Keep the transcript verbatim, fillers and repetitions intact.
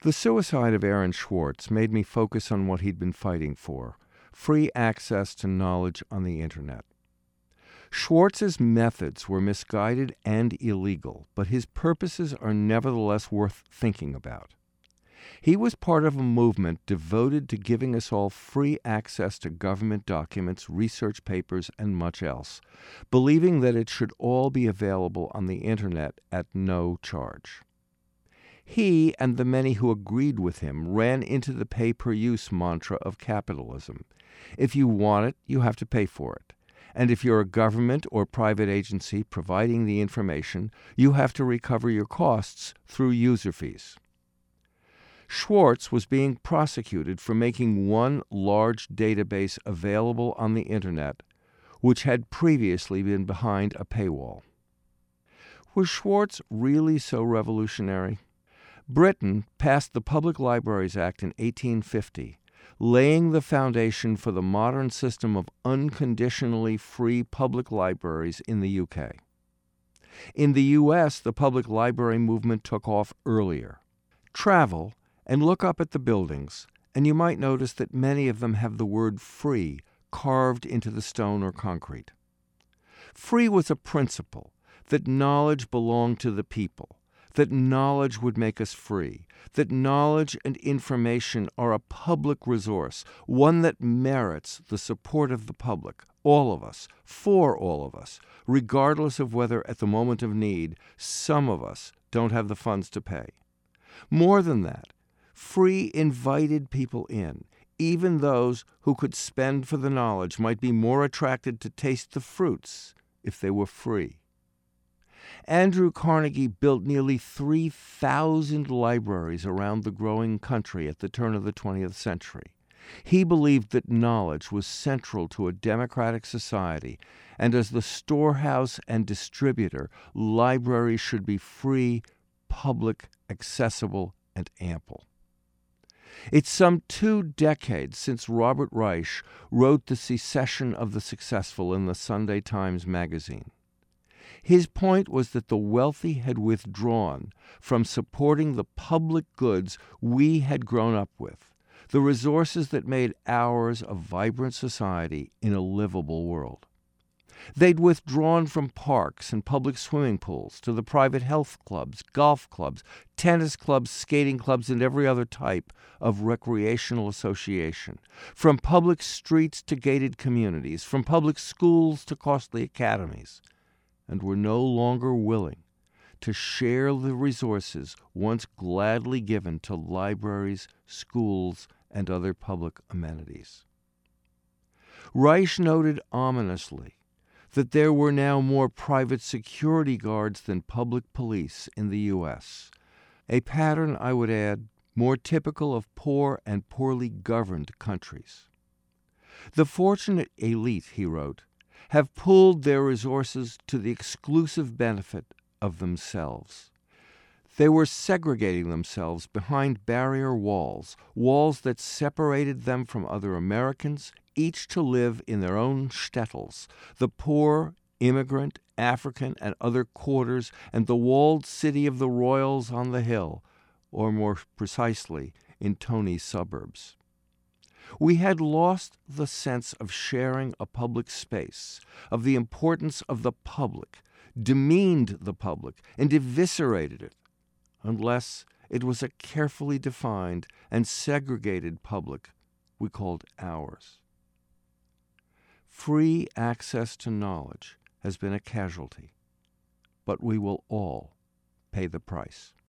The suicide of Aaron Swartz made me focus on what he'd been fighting for: free access to knowledge on the Internet. Schwartz's methods were misguided and illegal, but his purposes are nevertheless worth thinking about. He was part of a movement devoted to giving us all free access to government documents, research papers, and much else, believing that it should all be available on the Internet at no charge. He and the many who agreed with him ran into the pay-per-use mantra of capitalism. If you want it, you have to pay for it. And if you're a government or private agency providing the information, you have to recover your costs through user fees. Schwartz was being prosecuted for making one large database available on the Internet, which had previously been behind a paywall. Was Schwartz really so revolutionary? Britain passed the Public Libraries Act in eighteen fifty, laying the foundation for the modern system of unconditionally free public libraries in the U K. In the U S, the public library movement took off earlier. Travel and look up at the buildings, and you might notice that many of them have the word free carved into the stone or concrete. Free was a principle that knowledge belonged to the people, that knowledge would make us free, that knowledge and information are a public resource, one that merits the support of the public, all of us, for all of us, regardless of whether at the moment of need some of us don't have the funds to pay. More than that, free invited people in. Even those who could spend for the knowledge might be more attracted to taste the fruits if they were free. Andrew Carnegie built nearly three thousand libraries around the growing country at the turn of the twentieth century. He believed that knowledge was central to a democratic society, and as the storehouse and distributor, libraries should be free, public, accessible, and ample. It's some two decades since Robert Reich wrote The Secession of the Successful in the Sunday Times Magazine. His point was that the wealthy had withdrawn from supporting the public goods we had grown up with, the resources that made ours a vibrant society in a livable world. They'd withdrawn from parks and public swimming pools to the private health clubs, golf clubs, tennis clubs, skating clubs, and every other type of recreational association, from public streets to gated communities, from public schools to costly academies, and were no longer willing to share the resources once gladly given to libraries, schools, and other public amenities. Reich noted ominously that there were now more private security guards than public police in the U S, a pattern, I would add, more typical of poor and poorly governed countries. The fortunate elite, he wrote, have pooled their resources to the exclusive benefit of themselves. They were segregating themselves behind barrier walls, walls that separated them from other Americans, each to live in their own shtetls, the poor, immigrant, African, and other quarters, and the walled city of the royals on the hill, or more precisely, in Tony's suburbs. We had lost the sense of sharing a public space, of the importance of the public, demeaned the public, and eviscerated it, unless it was a carefully defined and segregated public we called ours. Free access to knowledge has been a casualty, but we will all pay the price.